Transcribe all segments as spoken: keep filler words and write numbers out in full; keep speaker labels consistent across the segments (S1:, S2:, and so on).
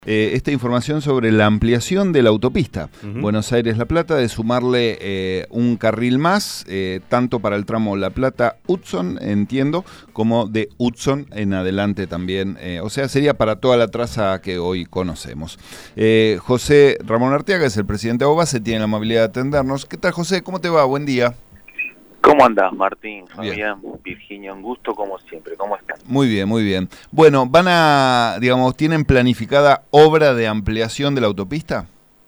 S1: Eh, esta información sobre la ampliación de la autopista
S2: Uh-huh.
S1: Buenos Aires-La Plata, de sumarle eh, un carril más, eh, tanto para el tramo La Plata-Hudson, entiendo, como de Hudson en adelante también. Eh, o sea, sería para toda la traza que hoy conocemos. Eh, José Ramón Arteaga es el presidente de AUBASA, tiene la amabilidad de atendernos. ¿Qué tal, José? ¿Cómo te va? Buen día.
S3: ¿Cómo andás, Martín?
S1: Bien.
S3: Fabián, Virginia, un gusto como siempre. ¿Cómo están?
S1: Muy bien, muy bien. Bueno, ¿van a, digamos, tienen planificada obra de ampliación de la autopista?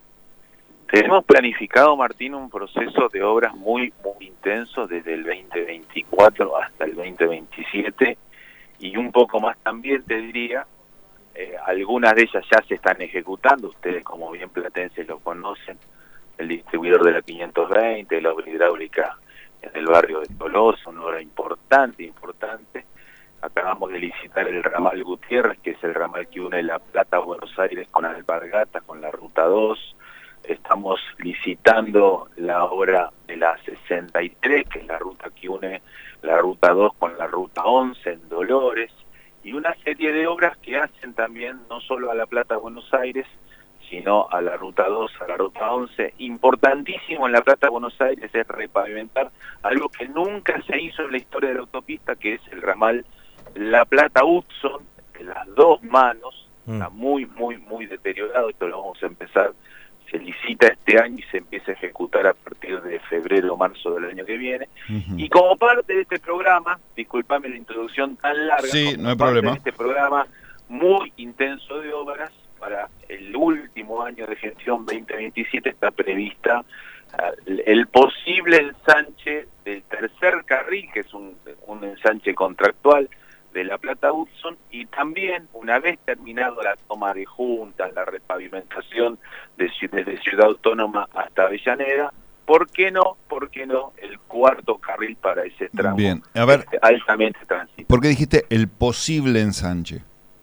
S3: Tenemos planificado, Martín, un proceso de obras muy, muy intenso desde el veinte veinticuatro hasta el veinte veintisiete y un poco más también, te diría. Eh, algunas de ellas ya se están ejecutando, ustedes como bien platenses lo conocen, el distribuidor de la quinientos veinte, la obra hidráulica en el barrio de Tolosa, una obra importante, importante. Acabamos de licitar el ramal Gutiérrez, que es el ramal que une La Plata a Buenos Aires con Alpargatas, con la Ruta dos. Estamos licitando la obra de la sesenta y tres, que es la ruta que une la Ruta dos con la Ruta once en Dolores, y una serie de obras que hacen también no solo a La Plata a Buenos Aires, sino a la Ruta dos, a la Ruta once. Importantísimo en La Plata, Buenos Aires, es repavimentar algo que nunca se hizo en la historia de la autopista, que es el ramal La Plata-Hudson, de las dos manos. Mm. Está muy, muy, muy deteriorado. Esto lo vamos a empezar, se licita este año y se empieza a ejecutar a partir de febrero o marzo del año que viene. Uh-huh. Y como parte de este programa, disculpame la introducción tan larga,
S1: sí, no hay
S3: parte
S1: problema.
S3: de este programa muy intenso de obras, para el último año de gestión veinte veintisiete está prevista uh, el posible ensanche del tercer carril, que es un, un ensanche contractual de La Plata-Hudson, y también, una vez terminado la toma de juntas, la repavimentación de, desde Ciudad Autónoma hasta Avellaneda, ¿por qué no? ¿Por qué no? El cuarto carril para ese tramo.
S1: Bien, a ver,
S3: este, altamente transitado.
S1: ¿Por qué dijiste el posible ensanche?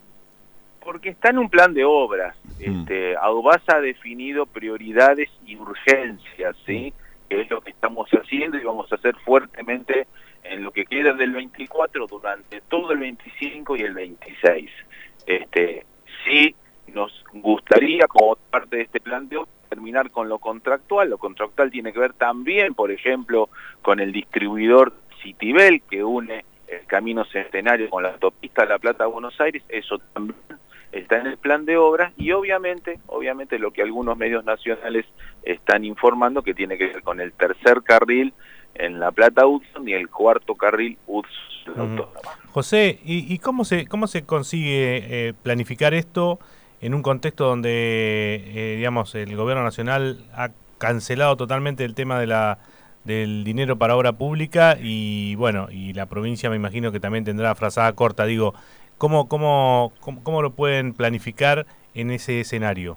S3: Porque está en un plan de obras. Este, AUBASA ha definido prioridades y urgencias, ¿sí? Que es lo que estamos haciendo y vamos a hacer fuertemente en lo que queda del veinticuatro, durante todo el veinticinco y el veintiséis. Este, sí, nos gustaría, como parte de este plan de obras, terminar con lo contractual. Lo contractual tiene que ver también, por ejemplo, con el distribuidor Citibel, que une el Camino Centenario con la autopista La Plata a Buenos Aires. Eso también está en el plan de obras, y obviamente, obviamente lo que algunos medios nacionales están informando, que tiene que ver con el tercer carril en La Plata-Hudson y el cuarto carril Hudson.
S2: Uh-huh. José, ¿y, y cómo se cómo se consigue eh, planificar esto en un contexto donde, eh, digamos, el gobierno nacional ha cancelado totalmente el tema de la del dinero para obra pública y, bueno, y la provincia me imagino que también tendrá frazada corta? Digo, ¿Cómo, cómo, cómo, ¿Cómo lo pueden planificar en ese escenario?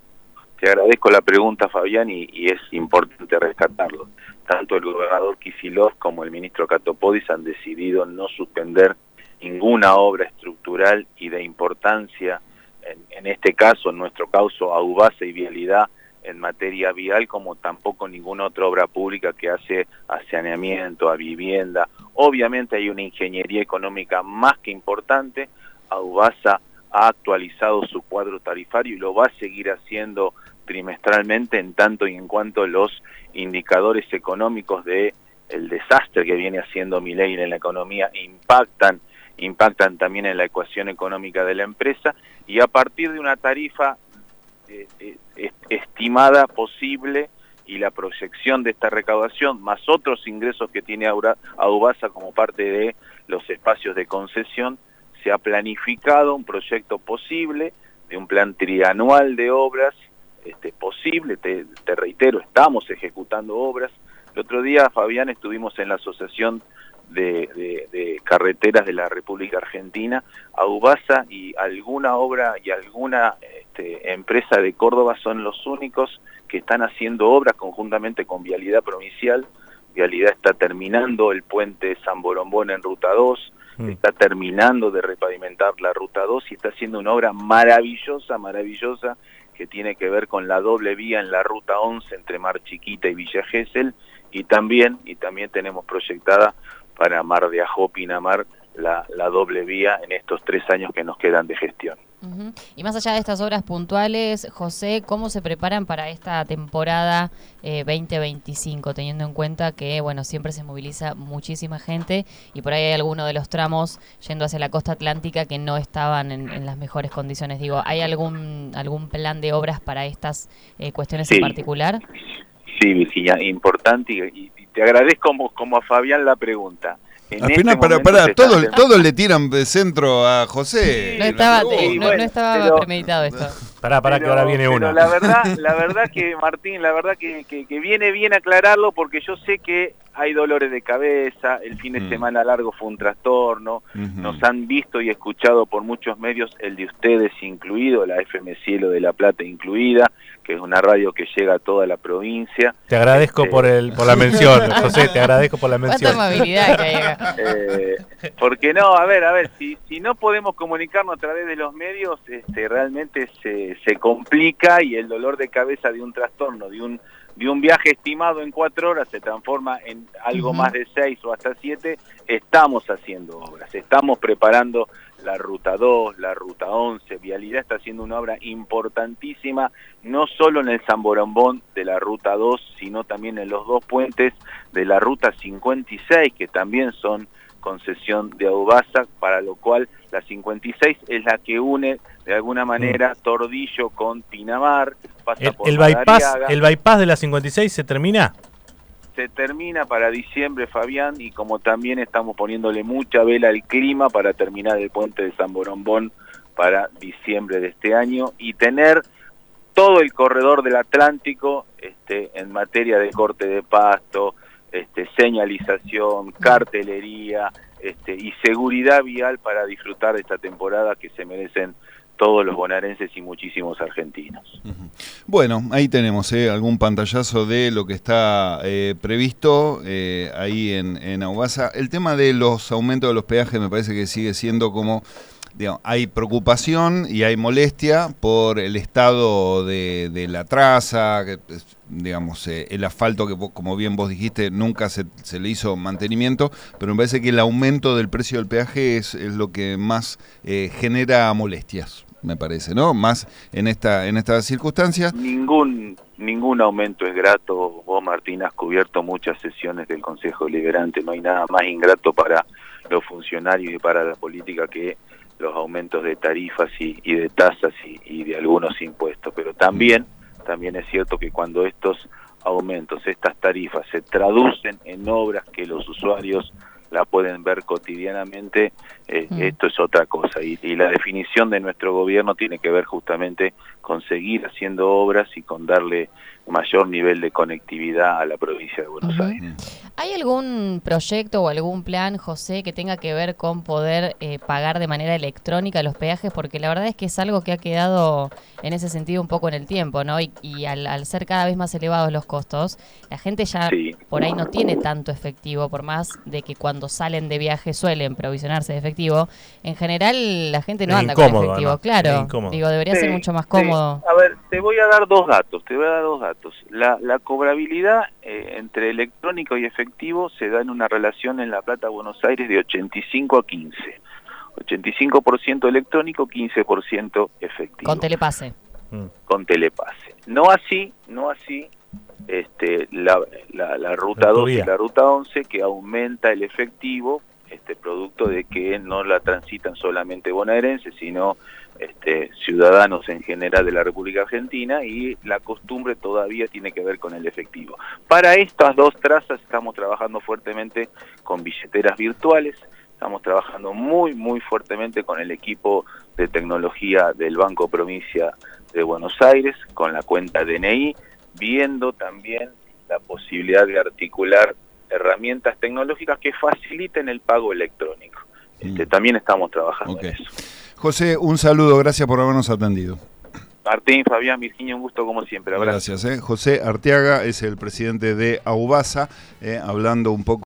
S3: Te agradezco la pregunta, Fabián, y, y es importante rescatarlo. Tanto el gobernador Kicillof como el ministro Catopodis han decidido no suspender ninguna obra estructural y de importancia, en, en este caso, en nuestro caso, AUBASA y Vialidad, en materia vial, como tampoco ninguna otra obra pública que hace a saneamiento, a vivienda. Obviamente hay una ingeniería económica más que importante. AUBASA ha actualizado su cuadro tarifario y lo va a seguir haciendo trimestralmente, en tanto y en cuanto los indicadores económicos de el desastre que viene haciendo Milei en la economía impactan, impactan también en la ecuación económica de la empresa, y a partir de una tarifa eh, eh, estimada posible y la proyección de esta recaudación, más otros ingresos que tiene AUBASA como parte de los espacios de concesión, se ha planificado un proyecto posible de un plan trianual de obras, este, posible, te, te reitero, estamos ejecutando obras. El otro día, Fabián, estuvimos en la Asociación de, de, de Carreteras de la República Argentina. AUBASA y alguna obra y alguna este, empresa de Córdoba son los únicos que están haciendo obras conjuntamente con Vialidad Provincial. Vialidad está terminando el puente San Borombón en Ruta dos, mm. está terminando de repavimentar la Ruta dos y está haciendo una obra maravillosa, maravillosa, que tiene que ver con la doble vía en la Ruta once entre Mar Chiquita y Villa Gesell, y también, y también tenemos proyectada para Mar de Ajó, Pinamar, la, la doble vía en estos tres años que nos quedan de gestión.
S4: Uh-huh. Y más allá de estas obras puntuales, José, ¿cómo se preparan para esta temporada eh, veinte veinticinco, teniendo en cuenta que, bueno, siempre se moviliza muchísima gente y por ahí hay algunos de los tramos yendo hacia la costa atlántica que no estaban en, en las mejores condiciones? Digo, ¿hay algún algún plan de obras para estas eh, cuestiones
S3: sí.
S4: en particular?
S3: Sí, Virginia, importante, y, y te agradezco como, como a Fabián la pregunta.
S1: En Al final, este para, para, todo, está... todos le tiran de centro a José.
S4: Sí, no estaba, eh, no, bueno, no estaba pero, premeditado esto.
S2: Pará, pará, que ahora viene uno.
S3: La verdad, la verdad que, Martín, la verdad que, que, que viene bien aclararlo, porque yo sé que hay dolores de cabeza, el fin de mm. semana largo fue un trastorno, uh-huh. nos han visto y escuchado por muchos medios, el de ustedes incluido, la F M Cielo de La Plata incluida, que es una radio que llega a toda la provincia.
S2: Te agradezco este... por el por la mención, José, te agradezco por la mención.
S4: Cuánta amabilidad que hay.
S3: Eh, porque no, a ver, a ver, si, si no podemos comunicarnos a través de los medios, este, realmente se, se complica y el dolor de cabeza de un trastorno, de un de un viaje estimado en cuatro horas se transforma en algo uh-huh. más de seis o hasta siete. Estamos haciendo obras, estamos preparando la ruta dos, la ruta once, Vialidad está haciendo una obra importantísima, no solo en el San Borombón de la ruta dos, sino también en los dos puentes de la ruta cincuenta y seis, que también son concesión de Aubasa, para lo cual la cincuenta y seis es la que une de alguna manera Tordillo con Pinamar, pasa
S2: el,
S3: por
S2: el bypass, ¿El bypass de la cincuenta y seis se termina?
S3: Se termina para diciembre, Fabián, y como también estamos poniéndole mucha vela al clima para terminar el puente de San Borombón para diciembre de este año y tener todo el corredor del Atlántico este, en materia de corte de pasto, este, señalización, cartelería este, y seguridad vial para disfrutar de esta temporada que se merecen todos los bonaerenses y muchísimos argentinos.
S1: Uh-huh. Bueno, ahí tenemos eh, algún pantallazo de lo que está eh, previsto eh, ahí en, en Aubasa. El tema de los aumentos de los peajes me parece que sigue siendo como, digamos, hay preocupación y hay molestia por el estado de, de la traza, que, digamos, eh, el asfalto que, vos, como bien vos dijiste, nunca se, se le hizo mantenimiento, pero me parece que el aumento del precio del peaje es, es lo que más eh, genera molestias, me parece, ¿no? Más en esta en estas circunstancias.
S3: Ningún ningún aumento es grato. Vos, Martín, has cubierto muchas sesiones del Consejo Deliberante. No hay nada más ingrato para los funcionarios y para la política que los aumentos de tarifas y, y de tasas y, y de algunos impuestos. Pero también, también es cierto que cuando estos aumentos, estas tarifas se traducen en obras que los usuarios la pueden ver cotidianamente, eh, mm. esto es otra cosa. Y, y la definición de nuestro gobierno tiene que ver justamente con seguir haciendo obras y con darle mayor nivel de conectividad a la provincia de Buenos uh-huh. Aires.
S4: ¿Hay algún proyecto o algún plan, José, que tenga que ver con poder eh, pagar de manera electrónica los peajes? Porque la verdad es que es algo que ha quedado en ese sentido un poco en el tiempo, ¿no? Y, y al, al ser cada vez más elevados los costos, la gente ya sí. por ahí no tiene tanto efectivo, por más de que cuando salen de viaje suelen provisionarse de efectivo. En general, la gente no es anda incómodo, con efectivo, ¿no? Claro. Digo, debería sí, ser mucho más cómodo.
S3: Sí. A ver, te voy a dar dos datos, te voy a dar dos datos. La, la cobrabilidad eh, entre electrónico y efectivo se da en una relación en La Plata, Buenos Aires, de ochenta y cinco a quince. ochenta y cinco por ciento electrónico, quince por ciento efectivo.
S4: Con telepase.
S3: Con telepase. No así, no así este, la, la, la ruta dos y la ruta once, que aumenta el efectivo, este producto de que no la transitan solamente bonaerenses, sino este, ciudadanos en general de la República Argentina, y la costumbre todavía tiene que ver con el efectivo. Para estas dos trazas estamos trabajando fuertemente con billeteras virtuales, estamos trabajando muy, muy fuertemente con el equipo de tecnología del Banco Provincia de Buenos Aires, con la cuenta D N I, viendo también la posibilidad de articular herramientas tecnológicas que faciliten el pago electrónico. Este, mm. También estamos trabajando okay. en eso.
S1: José, un saludo, gracias por habernos atendido.
S3: Martín, Fabián, Virginia, un gusto como siempre. Abrazo.
S1: Gracias. Eh. José Arteaga es el presidente de Aubasa, eh, hablando un poco